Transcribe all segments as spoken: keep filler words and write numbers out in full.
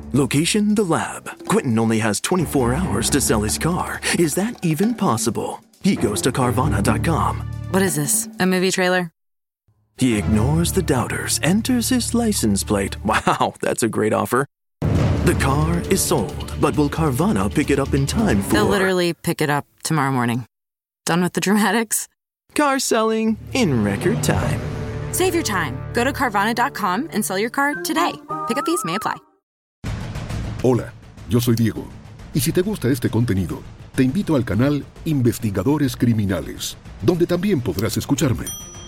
Location, the lab. Quentin only has twenty-four hours to sell his car. Is that even possible? He goes to Carvana dot com. What is this, a movie trailer? He ignores the doubters, enters his license plate. Wow, that's a great offer. The car is sold, but will Carvana pick it up in time for... They'll literally pick it up tomorrow morning. Done with the dramatics? Car selling in record time. Save your time. Go to Carvana dot com and sell your car today. Pickup fees may apply. Hola, yo soy Diego. Y si te gusta este contenido, te invito al canal Investigadores Criminales, donde también podrás escucharme.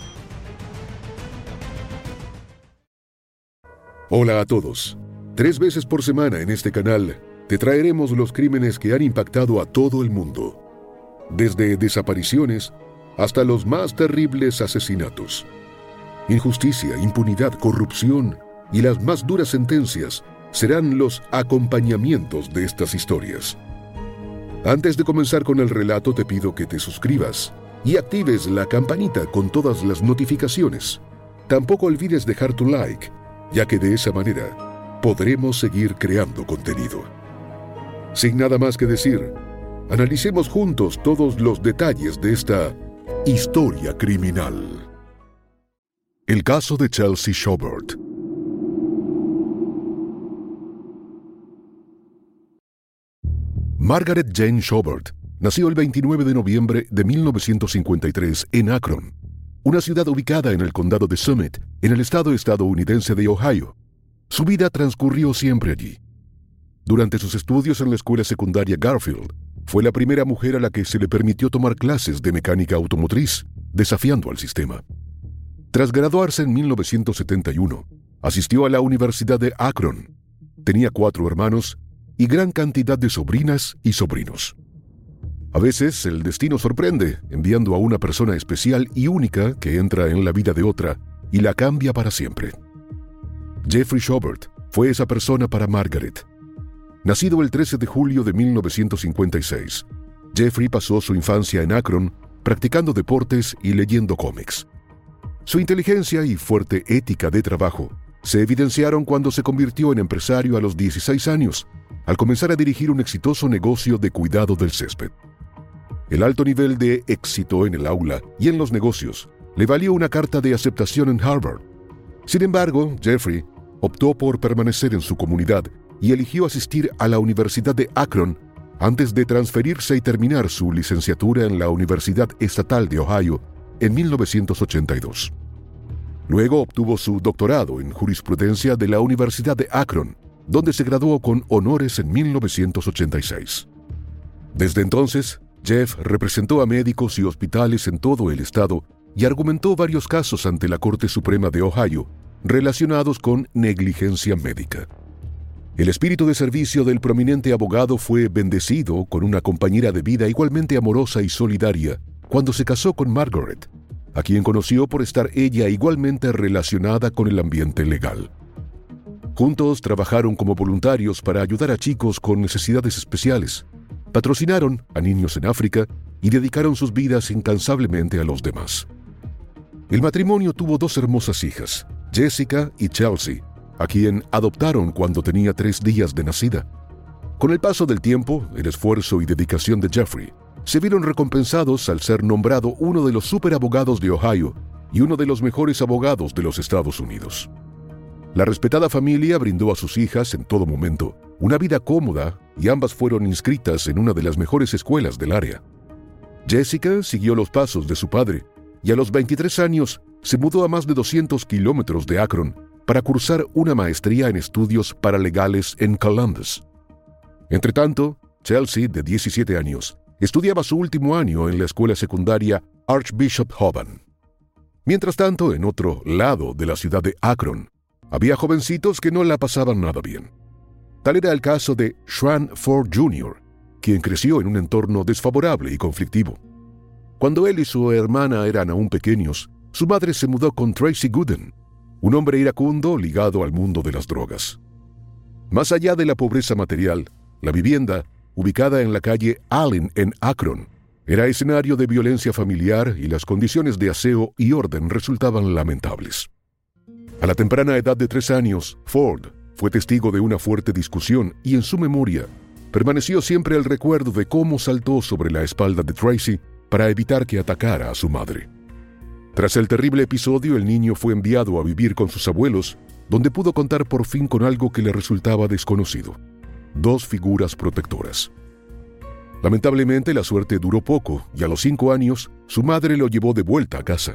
Hola a todos. Tres veces por semana en este canal te traeremos los crímenes que han impactado a todo el mundo. Desde desapariciones hasta los más terribles asesinatos. Injusticia, impunidad, corrupción y las más duras sentencias serán los acompañamientos de estas historias. Antes de comenzar con el relato, te pido que te suscribas y actives la campanita con todas las notificaciones. Tampoco olvides dejar tu like, ya que de esa manera podremos seguir creando contenido. Sin nada más que decir, analicemos juntos todos los detalles de esta historia criminal. El caso de Chelsea Shobart. Margaret Jane Shobart nació el veintinueve de noviembre de mil novecientos cincuenta y tres en Akron, una ciudad ubicada en el condado de Summit, en el estado estadounidense de Ohio. Su vida transcurrió siempre allí. Durante sus estudios en la escuela secundaria Garfield, fue la primera mujer a la que se le permitió tomar clases de mecánica automotriz, desafiando al sistema. Tras graduarse en mil novecientos setenta y uno, asistió a la Universidad de Akron. Tenía cuatro hermanos y gran cantidad de sobrinas y sobrinos. A veces el destino sorprende, enviando a una persona especial y única que entra en la vida de otra y la cambia para siempre. Jeffrey Shobart fue esa persona para Margaret. Nacido el trece de julio de mil novecientos cincuenta y seis, Jeffrey pasó su infancia en Akron practicando deportes y leyendo cómics. Su inteligencia y fuerte ética de trabajo se evidenciaron cuando se convirtió en empresario a los dieciséis años, al comenzar a dirigir un exitoso negocio de cuidado del césped. El alto nivel de éxito en el aula y en los negocios le valió una carta de aceptación en Harvard. Sin embargo, Jeffrey optó por permanecer en su comunidad y eligió asistir a la Universidad de Akron antes de transferirse y terminar su licenciatura en la Universidad Estatal de Ohio en mil novecientos ochenta y dos. Luego obtuvo su doctorado en jurisprudencia de la Universidad de Akron, donde se graduó con honores en mil novecientos ochenta y seis. Desde entonces, Jeff representó a médicos y hospitales en todo el estado y argumentó varios casos ante la Corte Suprema de Ohio relacionados con negligencia médica. El espíritu de servicio del prominente abogado fue bendecido con una compañera de vida igualmente amorosa y solidaria cuando se casó con Margaret, a quien conoció por estar ella igualmente relacionada con el ambiente legal. Juntos trabajaron como voluntarios para ayudar a chicos con necesidades especiales, patrocinaron a niños en África y dedicaron sus vidas incansablemente a los demás. El matrimonio tuvo dos hermosas hijas, Jessica y Chelsea, a quien adoptaron cuando tenía tres días de nacida. Con el paso del tiempo, el esfuerzo y dedicación de Jeffrey se vieron recompensados al ser nombrado uno de los superabogados de Ohio y uno de los mejores abogados de los Estados Unidos. La respetada familia brindó a sus hijas en todo momento una vida cómoda y ambas fueron inscritas en una de las mejores escuelas del área. Jessica siguió los pasos de su padre y a los veintitrés años se mudó a más de doscientos kilómetros de Akron para cursar una maestría en estudios paralegales en Columbus. Entretanto, Chelsea, de diecisiete años, estudiaba su último año en la escuela secundaria Archbishop Hoban. Mientras tanto, en otro lado de la ciudad de Akron, había jovencitos que no la pasaban nada bien. Tal era el caso de Sean Ford junior, quien creció en un entorno desfavorable y conflictivo. Cuando él y su hermana eran aún pequeños, su madre se mudó con Tracy Gooden, un hombre iracundo ligado al mundo de las drogas. Más allá de la pobreza material, la vivienda, ubicada en la calle Allen en Akron, era escenario de violencia familiar y las condiciones de aseo y orden resultaban lamentables. A la temprana edad de tres años, Ford fue testigo de una fuerte discusión y en su memoria permaneció siempre el recuerdo de cómo saltó sobre la espalda de Tracy para evitar que atacara a su madre. Tras el terrible episodio, el niño fue enviado a vivir con sus abuelos, donde pudo contar por fin con algo que le resultaba desconocido: dos figuras protectoras. Lamentablemente, la suerte duró poco y a los cinco años, su madre lo llevó de vuelta a casa.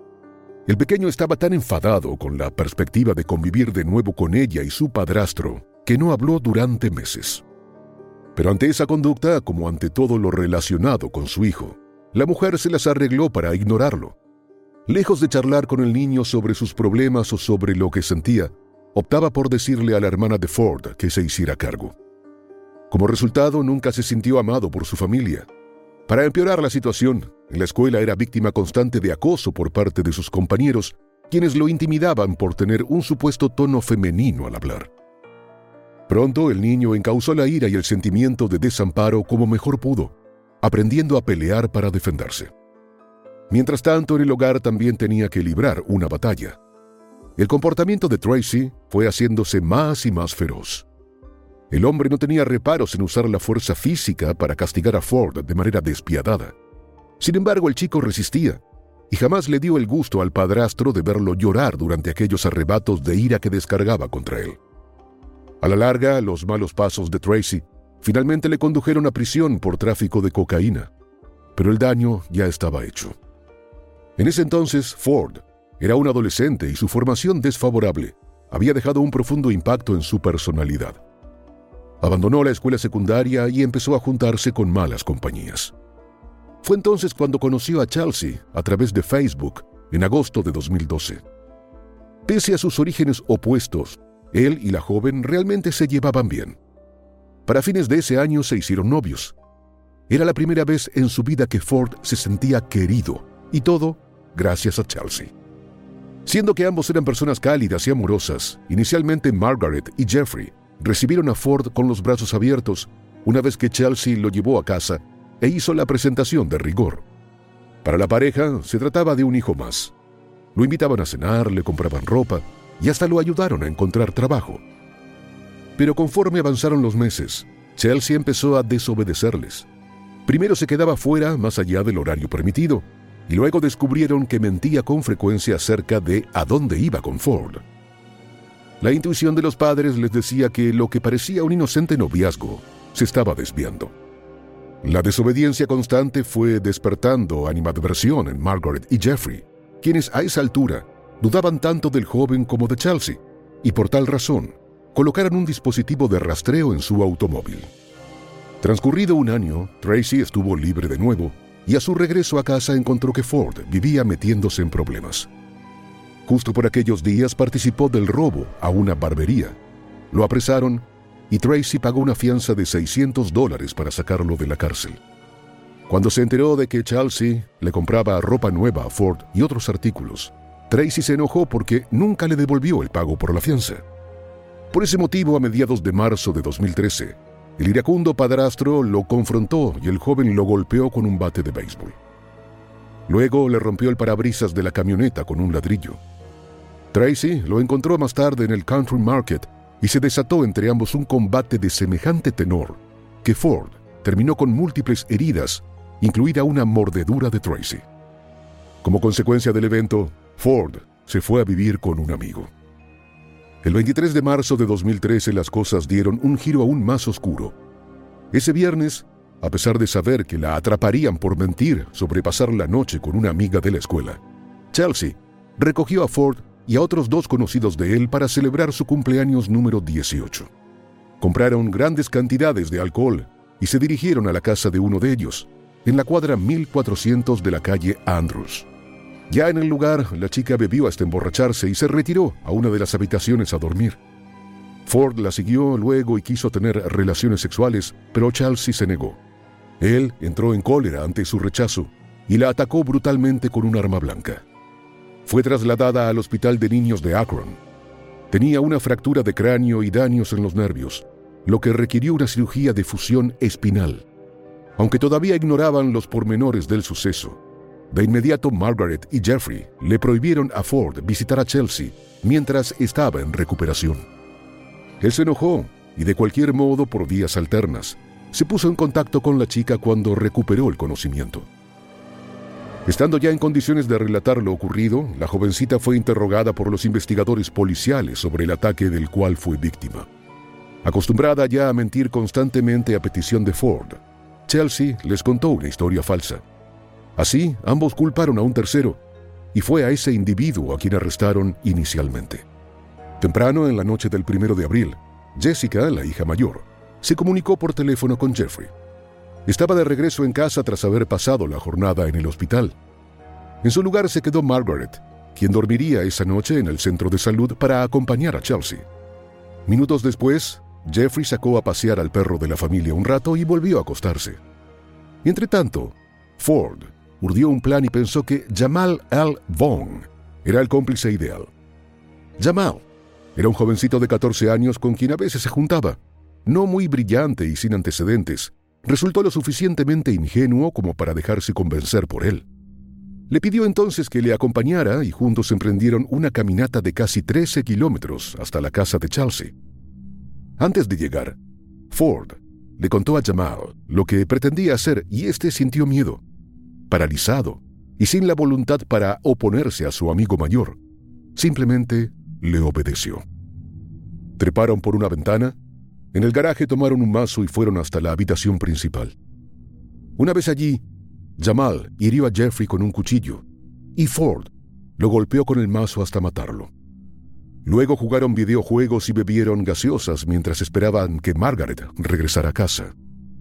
El pequeño estaba tan enfadado con la perspectiva de convivir de nuevo con ella y su padrastro que no habló durante meses. Pero ante esa conducta, como ante todo lo relacionado con su hijo, la mujer se las arregló para ignorarlo. Lejos de charlar con el niño sobre sus problemas o sobre lo que sentía, optaba por decirle a la hermana de Ford que se hiciera cargo. Como resultado, nunca se sintió amado por su familia. Para empeorar la situación, en la escuela era víctima constante de acoso por parte de sus compañeros, quienes lo intimidaban por tener un supuesto tono femenino al hablar. Pronto el niño encauzó la ira y el sentimiento de desamparo como mejor pudo, aprendiendo a pelear para defenderse. Mientras tanto, en el hogar también tenía que librar una batalla. El comportamiento de Tracy fue haciéndose más y más feroz. El hombre no tenía reparos en usar la fuerza física para castigar a Ford de manera despiadada. Sin embargo, el chico resistía, y jamás le dio el gusto al padrastro de verlo llorar durante aquellos arrebatos de ira que descargaba contra él. A la larga, los malos pasos de Tracy finalmente le condujeron a prisión por tráfico de cocaína, pero el daño ya estaba hecho. En ese entonces, Ford era un adolescente y su formación desfavorable había dejado un profundo impacto en su personalidad. Abandonó la escuela secundaria y empezó a juntarse con malas compañías. Fue entonces cuando conoció a Chelsea a través de Facebook en agosto de dos mil doce. Pese a sus orígenes opuestos, él y la joven realmente se llevaban bien. Para fines de ese año se hicieron novios. Era la primera vez en su vida que Ford se sentía querido, y todo gracias a Chelsea. Siendo que ambos eran personas cálidas y amorosas, inicialmente Margaret y Jeffrey recibieron a Ford con los brazos abiertos una vez que Chelsea lo llevó a casa e hizo la presentación de rigor. Para la pareja se trataba de un hijo más. Lo invitaban a cenar, le compraban ropa y hasta lo ayudaron a encontrar trabajo. Pero conforme avanzaron los meses, Chelsea empezó a desobedecerles. Primero se quedaba fuera más allá del horario permitido, y luego descubrieron que mentía con frecuencia acerca de a dónde iba con Ford. La intuición de los padres les decía que lo que parecía un inocente noviazgo se estaba desviando. La desobediencia constante fue despertando animadversión en Margaret y Jeffrey, quienes a esa altura dudaban tanto del joven como de Chelsea, y por tal razón colocaron un dispositivo de rastreo en su automóvil. Transcurrido un año, Tracy estuvo libre de nuevo, y a su regreso a casa encontró que Ford vivía metiéndose en problemas. Justo por aquellos días participó del robo a una barbería. Lo apresaron y Tracy pagó una fianza de seiscientos dólares para sacarlo de la cárcel. Cuando se enteró de que Chelsea le compraba ropa nueva a Ford y otros artículos, Tracy se enojó porque nunca le devolvió el pago por la fianza. Por ese motivo, a mediados de marzo de dos mil trece, el iracundo padrastro lo confrontó y el joven lo golpeó con un bate de béisbol. Luego le rompió el parabrisas de la camioneta con un ladrillo. Tracy lo encontró más tarde en el Country Market y se desató entre ambos un combate de semejante tenor que Ford terminó con múltiples heridas, incluida una mordedura de Tracy. Como consecuencia del evento, Ford se fue a vivir con un amigo. El veintitrés de marzo de dos mil trece las cosas dieron un giro aún más oscuro. Ese viernes, a pesar de saber que la atraparían por mentir sobre pasar la noche con una amiga de la escuela, Chelsea recogió a Ford y a otros dos conocidos de él para celebrar su cumpleaños número dieciocho. Compraron grandes cantidades de alcohol y se dirigieron a la casa de uno de ellos, en la cuadra mil cuatrocientos de la calle Andrews. Ya en el lugar, la chica bebió hasta emborracharse y se retiró a una de las habitaciones a dormir. Ford la siguió luego y quiso tener relaciones sexuales, pero Chelsea se negó. Él entró en cólera ante su rechazo y la atacó brutalmente con un arma blanca. Fue trasladada al hospital de niños de Akron. Tenía una fractura de cráneo y daños en los nervios, lo que requirió una cirugía de fusión espinal. Aunque todavía ignoraban los pormenores del suceso, de inmediato Margaret y Jeffrey le prohibieron a Ford visitar a Chelsea mientras estaba en recuperación. Él se enojó y de cualquier modo, por vías alternas, se puso en contacto con la chica cuando recuperó el conocimiento. Estando ya en condiciones de relatar lo ocurrido, la jovencita fue interrogada por los investigadores policiales sobre el ataque del cual fue víctima. Acostumbrada ya a mentir constantemente a petición de Ford, Chelsea les contó una historia falsa. Así, ambos culparon a un tercero, y fue a ese individuo a quien arrestaron inicialmente. Temprano en la noche del primero de abril, Jessica, la hija mayor, se comunicó por teléfono con Jeffrey. Estaba de regreso en casa tras haber pasado la jornada en el hospital. En su lugar se quedó Margaret, quien dormiría esa noche en el centro de salud para acompañar a Chelsea. Minutos después, Jeffrey sacó a pasear al perro de la familia un rato y volvió a acostarse. Entretanto, Ford urdió un plan y pensó que Jamal L. Vaughn era el cómplice ideal. Jamal era un jovencito de catorce años con quien a veces se juntaba. No muy brillante y sin antecedentes, resultó lo suficientemente ingenuo como para dejarse convencer por él. Le pidió entonces que le acompañara y juntos emprendieron una caminata de casi trece kilómetros hasta la casa de Chelsea. Antes de llegar, Ford le contó a Jamal lo que pretendía hacer y éste sintió miedo. Paralizado y sin la voluntad para oponerse a su amigo mayor, simplemente le obedeció. Treparon por una ventana. En el garaje tomaron un mazo y fueron hasta la habitación principal. Una vez allí, Jamal hirió a Jeffrey con un cuchillo y Ford lo golpeó con el mazo hasta matarlo. Luego jugaron videojuegos y bebieron gaseosas mientras esperaban que Margaret regresara a casa.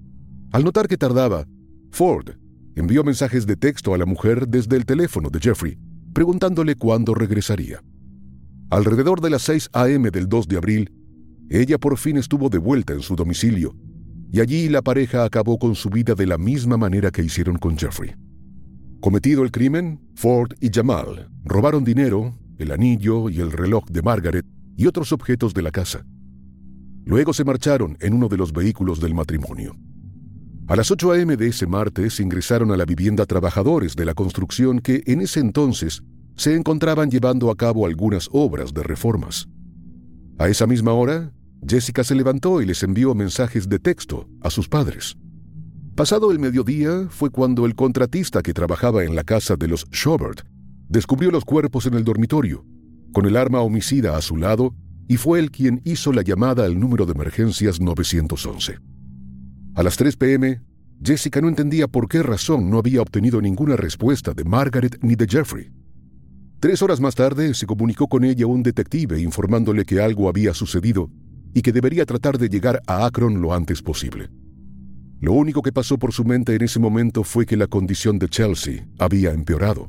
Al notar que tardaba, Ford envió mensajes de texto a la mujer desde el teléfono de Jeffrey, preguntándole cuándo regresaría. Alrededor de las seis a eme del dos de abril, ella por fin estuvo de vuelta en su domicilio, y allí la pareja acabó con su vida de la misma manera que hicieron con Jeffrey. Cometido el crimen, Ford y Jamal robaron dinero, el anillo y el reloj de Margaret y otros objetos de la casa. Luego se marcharon en uno de los vehículos del matrimonio. A las ocho a eme de ese martes ingresaron a la vivienda trabajadores de la construcción que en ese entonces se encontraban llevando a cabo algunas obras de reformas. A esa misma hora, Jessica se levantó y les envió mensajes de texto a sus padres. Pasado el mediodía fue cuando el contratista que trabajaba en la casa de los Schobert descubrió los cuerpos en el dormitorio, con el arma homicida a su lado, y fue él quien hizo la llamada al número de emergencias nueve once. A las tres pe eme, Jessica no entendía por qué razón no había obtenido ninguna respuesta de Margaret ni de Jeffrey. Tres horas más tarde se comunicó con ella un detective informándole que algo había sucedido y que debería tratar de llegar a Akron lo antes posible. Lo único que pasó por su mente en ese momento fue que la condición de Chelsea había empeorado.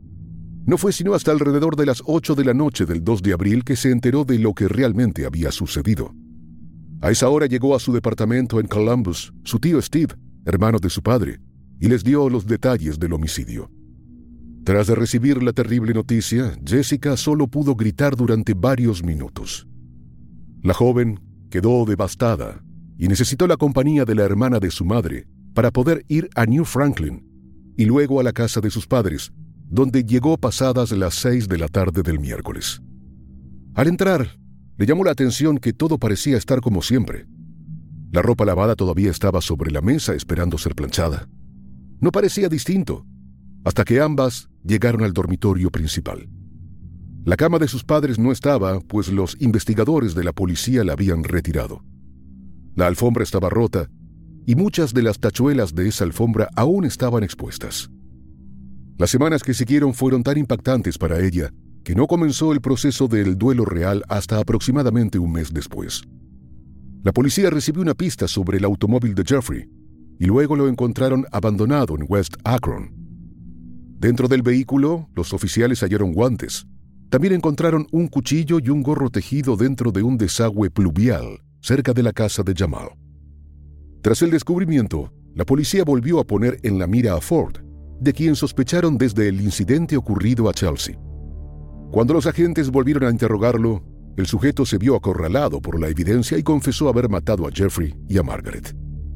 No fue sino hasta alrededor de las ocho de la noche del dos de abril que se enteró de lo que realmente había sucedido. A esa hora llegó a su departamento en Columbus su tío Steve, hermano de su padre, y les dio los detalles del homicidio. Tras de recibir la terrible noticia, Jessica solo pudo gritar durante varios minutos. La joven quedó devastada y necesitó la compañía de la hermana de su madre para poder ir a New Franklin y luego a la casa de sus padres, donde llegó pasadas las seis de la tarde del miércoles. Al entrar, le llamó la atención que todo parecía estar como siempre. La ropa lavada todavía estaba sobre la mesa esperando ser planchada. No parecía distinto, hasta que ambas llegaron al dormitorio principal. La cama de sus padres no estaba, pues los investigadores de la policía la habían retirado. La alfombra estaba rota y muchas de las tachuelas de esa alfombra aún estaban expuestas. Las semanas que siguieron fueron tan impactantes para ella que no comenzó el proceso del duelo real hasta aproximadamente un mes después. La policía recibió una pista sobre el automóvil de Jeffrey y luego lo encontraron abandonado en West Akron. Dentro del vehículo, los oficiales hallaron guantes. También encontraron un cuchillo y un gorro tejido dentro de un desagüe pluvial cerca de la casa de Jamal. Tras el descubrimiento, la policía volvió a poner en la mira a Ford, de quien sospecharon desde el incidente ocurrido a Chelsea. Cuando los agentes volvieron a interrogarlo, el sujeto se vio acorralado por la evidencia y confesó haber matado a Jeffrey y a Margaret.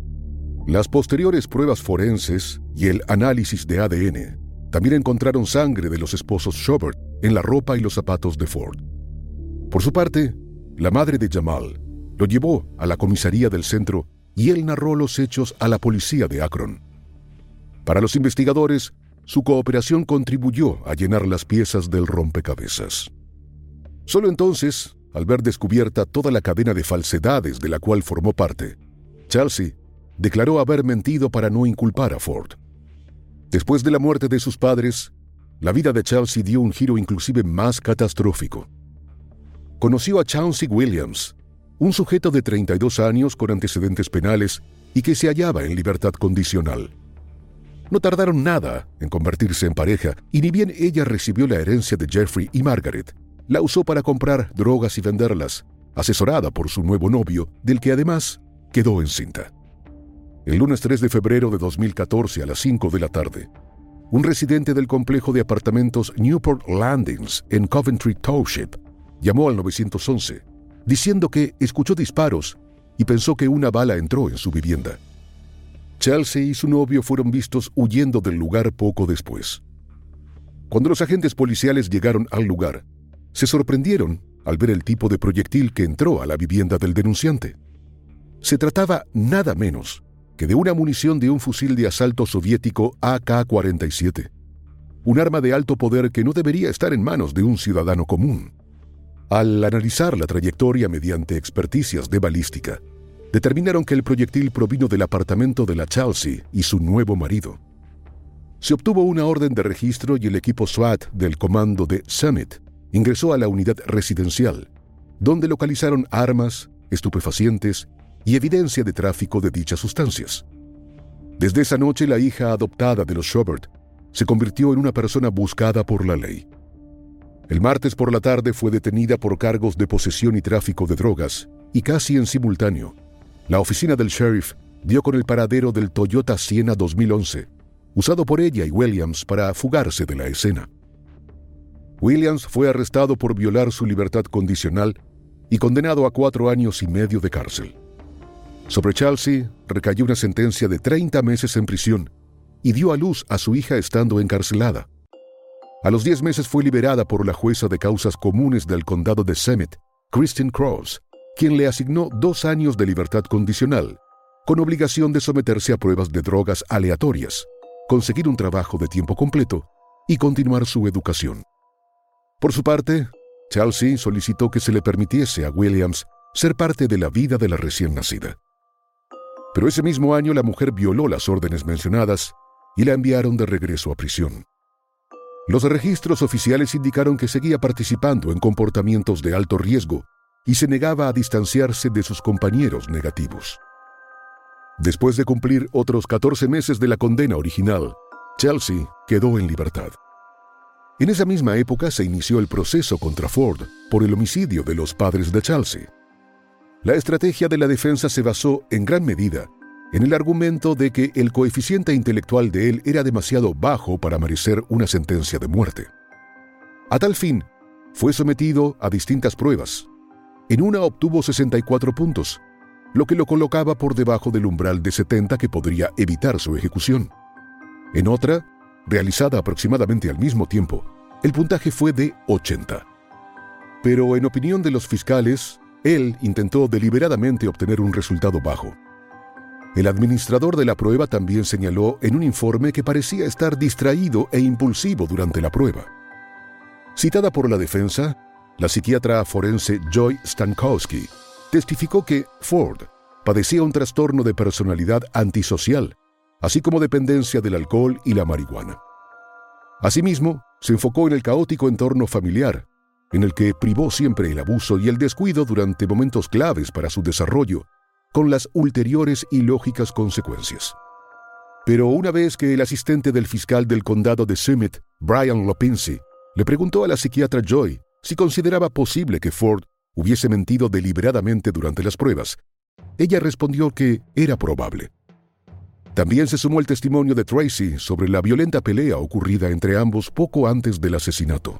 Las posteriores pruebas forenses y el análisis de A D N también encontraron sangre de los esposos Schobert en la ropa y los zapatos de Ford. Por su parte, la madre de Jamal lo llevó a la comisaría del centro y él narró los hechos a la policía de Akron. Para los investigadores, su cooperación contribuyó a llenar las piezas del rompecabezas. Solo entonces, al ver descubierta toda la cadena de falsedades de la cual formó parte, Chelsea declaró haber mentido para no inculpar a Ford. Después de la muerte de sus padres, la vida de Chelsea dio un giro inclusive más catastrófico. Conoció a Chauncey Williams, un sujeto de treinta y dos años con antecedentes penales y que se hallaba en libertad condicional. No tardaron nada en convertirse en pareja y ni bien ella recibió la herencia de Jeffrey y Margaret, la usó para comprar drogas y venderlas, asesorada por su nuevo novio, del que además quedó encinta. El lunes tres de febrero de dos mil catorce a las cinco de la tarde, un residente del complejo de apartamentos Newport Landings en Coventry Township llamó al nueve once, diciendo que escuchó disparos y pensó que una bala entró en su vivienda. Chelsea y su novio fueron vistos huyendo del lugar poco después. Cuando los agentes policiales llegaron al lugar, se sorprendieron al ver el tipo de proyectil que entró a la vivienda del denunciante. Se trataba nada menos que de una munición de un fusil de asalto soviético A K cuarenta y siete, un arma de alto poder que no debería estar en manos de un ciudadano común. Al analizar la trayectoria mediante experticias de balística, determinaron que el proyectil provino del apartamento de la Chelsea y su nuevo marido. Se obtuvo una orden de registro y el equipo SWAT del comando de Summit ingresó a la unidad residencial, donde localizaron armas, estupefacientes y evidencia de tráfico de dichas sustancias. Desde esa noche, la hija adoptada de los Schubert se convirtió en una persona buscada por la ley. El martes por la tarde fue detenida por cargos de posesión y tráfico de drogas, y casi en simultáneo, la oficina del sheriff dio con el paradero del Toyota Sienna dos mil once, usado por ella y Williams para fugarse de la escena. Williams fue arrestado por violar su libertad condicional y condenado a cuatro años y medio de cárcel. Sobre Chelsea recayó una sentencia de treinta meses en prisión y dio a luz a su hija estando encarcelada. A los diez meses fue liberada por la jueza de causas comunes del condado de Summit, Kristen Cross, quien le asignó dos años de libertad condicional, con obligación de someterse a pruebas de drogas aleatorias, conseguir un trabajo de tiempo completo y continuar su educación. Por su parte, Chelsea solicitó que se le permitiese a Williams ser parte de la vida de la recién nacida. Pero ese mismo año la mujer violó las órdenes mencionadas y la enviaron de regreso a prisión. Los registros oficiales indicaron que seguía participando en comportamientos de alto riesgo y se negaba a distanciarse de sus compañeros negativos. Después de cumplir otros catorce meses de la condena original, Chelsea quedó en libertad. En esa misma época se inició el proceso contra Ford por el homicidio de los padres de Chelsea. La estrategia de la defensa se basó en gran medida en el argumento de que el coeficiente intelectual de él era demasiado bajo para merecer una sentencia de muerte. A tal fin, fue sometido a distintas pruebas. En una obtuvo sesenta y cuatro puntos, lo que lo colocaba por debajo del umbral de setenta que podría evitar su ejecución. En otra, realizada aproximadamente al mismo tiempo, el puntaje fue de ochenta. Pero en opinión de los fiscales, él intentó deliberadamente obtener un resultado bajo. El administrador de la prueba también señaló en un informe que parecía estar distraído e impulsivo durante la prueba. Citada por la defensa, la psiquiatra forense Joy Stankowski testificó que Ford padecía un trastorno de personalidad antisocial, así como dependencia del alcohol y la marihuana. Asimismo, se enfocó en el caótico entorno familiar, en el que privó siempre el abuso y el descuido durante momentos claves para su desarrollo, con las ulteriores y lógicas consecuencias. Pero una vez que el asistente del fiscal del condado de Summit, Brian Lopinski, le preguntó a la psiquiatra Joy si consideraba posible que Ford hubiese mentido deliberadamente durante las pruebas, ella respondió que era probable. También se sumó el testimonio de Tracy sobre la violenta pelea ocurrida entre ambos poco antes del asesinato.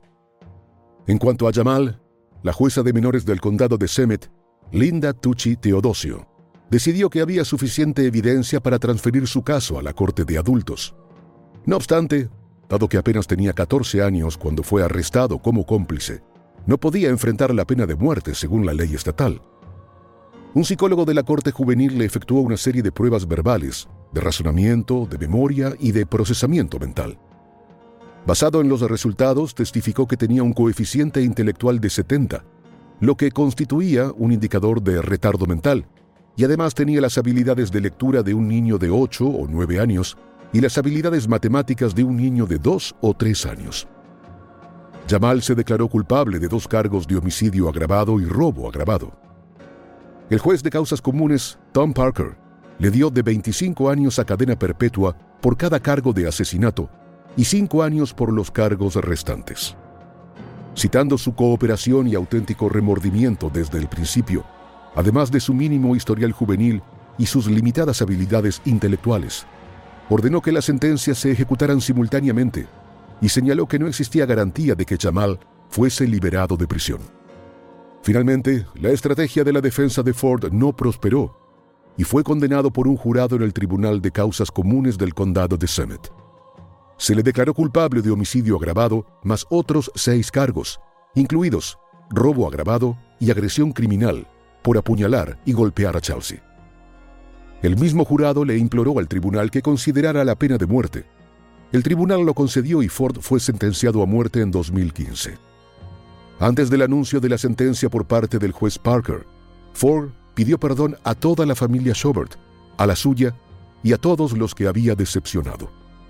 En cuanto a Jamal, la jueza de menores del condado de Summit, Linda Tucci Teodosio, decidió que había suficiente evidencia para transferir su caso a la corte de adultos. No obstante, dado que apenas tenía catorce años cuando fue arrestado como cómplice, no podía enfrentar la pena de muerte según la ley estatal. Un psicólogo de la corte juvenil le efectuó una serie de pruebas verbales, de razonamiento, de memoria y de procesamiento mental. Basado en los resultados, testificó que tenía un coeficiente intelectual de setenta, lo que constituía un indicador de retardo mental, y además tenía las habilidades de lectura de un niño de ocho o nueve años y las habilidades matemáticas de un niño de dos o tres años. Jamal se declaró culpable de dos cargos de homicidio agravado y robo agravado. El juez de causas comunes, Tom Parker, le dio de veinticinco años a cadena perpetua por cada cargo de asesinato y cinco años por los cargos restantes. Citando su cooperación y auténtico remordimiento desde el principio, además de su mínimo historial juvenil y sus limitadas habilidades intelectuales, ordenó que las sentencias se ejecutaran simultáneamente y señaló que no existía garantía de que Jamal fuese liberado de prisión. Finalmente, la estrategia de la defensa de Ford no prosperó y fue condenado por un jurado en el Tribunal de Causas Comunes del Condado de Summit. Se le declaró culpable de homicidio agravado más otros seis cargos, incluidos robo agravado y agresión criminal por apuñalar y golpear a Chelsea. El mismo jurado le imploró al tribunal que considerara la pena de muerte. El tribunal lo concedió y Ford fue sentenciado a muerte en dos mil quince. Antes del anuncio de la sentencia por parte del juez Parker, Ford pidió perdón a toda la familia Shobert, a la suya y a todos los que había decepcionado.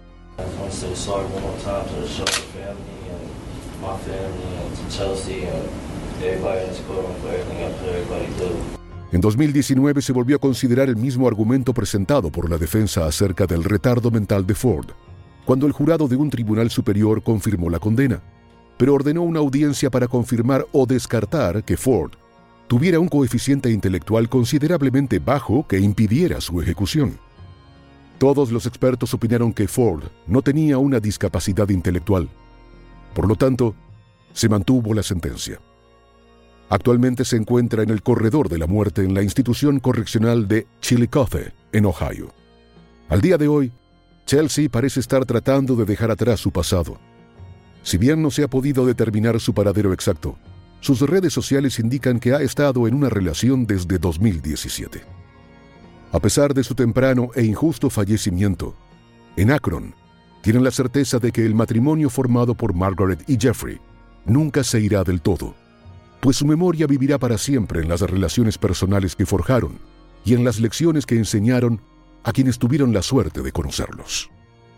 En dos mil diecinueve se volvió a considerar el mismo argumento presentado por la defensa acerca del retardo mental de Ford, cuando el jurado de un tribunal superior confirmó la condena, pero ordenó una audiencia para confirmar o descartar que Ford tuviera un coeficiente intelectual considerablemente bajo que impidiera su ejecución. Todos los expertos opinaron que Ford no tenía una discapacidad intelectual. Por lo tanto, se mantuvo la sentencia. Actualmente se encuentra en el corredor de la muerte en la institución correccional de Chillicothe, en Ohio. Al día de hoy, Chelsea parece estar tratando de dejar atrás su pasado. Si bien no se ha podido determinar su paradero exacto, sus redes sociales indican que ha estado en una relación desde dos mil diecisiete. A pesar de su temprano e injusto fallecimiento, en Akron tienen la certeza de que el matrimonio formado por Margaret y Jeffrey nunca se irá del todo, pues su memoria vivirá para siempre en las relaciones personales que forjaron y en las lecciones que enseñaron a quienes tuvieron la suerte de conocerlos.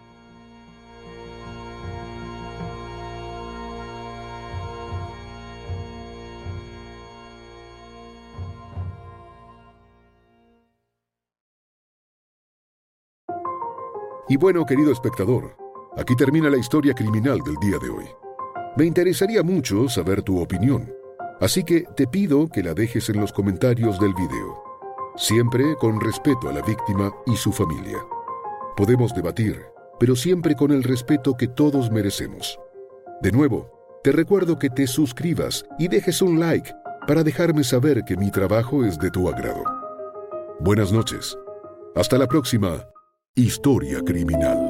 Y bueno, querido espectador, aquí termina la historia criminal del día de hoy. Me interesaría mucho saber tu opinión, así que te pido que la dejes en los comentarios del video, siempre con respeto a la víctima y su familia. Podemos debatir, pero siempre con el respeto que todos merecemos. De nuevo, te recuerdo que te suscribas y dejes un like para dejarme saber que mi trabajo es de tu agrado. Buenas noches. Hasta la próxima Historia Criminal.